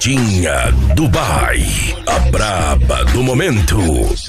Carretinha Dubai, a braba do momento.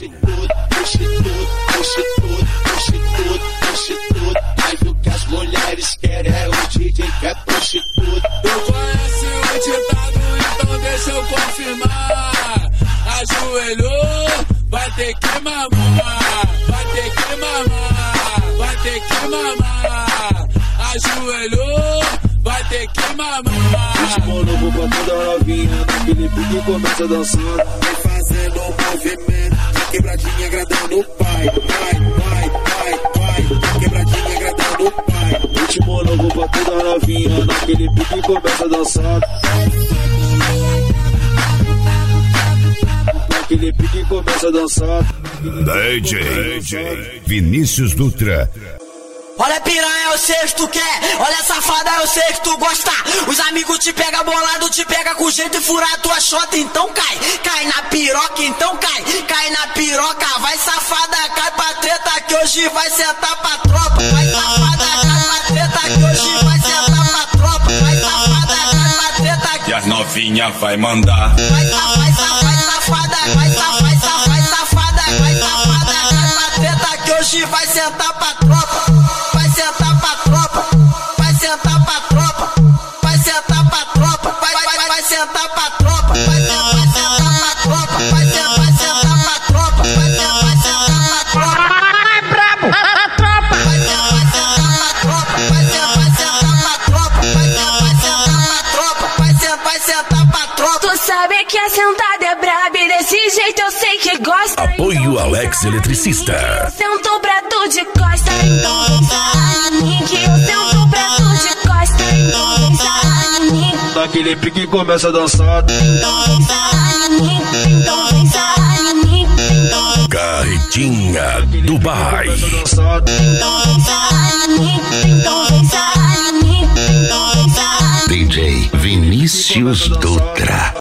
As mulheres querem o DJ que é prostituta. Tu conhece o ditado, então deixa eu confirmar. Ajoelhou, vai ter que mamar. Vai ter que mamar, vai ter que mamar. Ajoelhou, vai ter que mamar. Ritmo novo pra toda novinha, naquele pique começa dançando. Vem fazendo um movimento, de quebradinha agradando o pai. Vai, vai, vai, vai, quebradinha agradando o pai. Ritmo novo pra toda novinha, naquele pique começa dançando. Naquele pique começa dançando. DJ Vinícius Dutra. Olha piranha, eu sei que tu quer. Olha safada, eu sei que tu gosta. Os amigos te pega bolado, te pega com jeito e fura a tua xota. Então cai, cai na piroca, então cai. Cai na piroca, vai safada, cai pra treta que hoje vai sentar pra tropa. Vai safada, cai pra treta que hoje vai sentar pra tropa. Vai safada, cai pra treta que... E as novinha vai mandar. Vai safada, vai safada, cai pra treta que hoje vai sentar pra tropa. Vai sentar pra tropa, vai sentar pra tropa, vai sentar pra tropa, vai sentar pra tropa, vai sentar pra tropa, vai sentar pra tropa, vai sentar pra tropa. Ai, brabo, a tropa. Vai sentar pra tropa, vai sentar pra tropa, vai sentar pra tropa, vai sentar pra tropa. Tu sabe que a sentada é braba e desse jeito eu sei que gosta. Apoio Alex Eletricista. Sento pra tu de costa, então vem sarrar em mim. Que eu sento pra tu de costa, então vem sarrar em mim. Naquele pique começa a dançar. Então vem sarrar em mim, então vem sarrar em mim. Carretinha Dubai. Então vem sarrar em mim, então vem sarrar em mim. Então vem sarrar em mim. DJ Vinícius Dutra.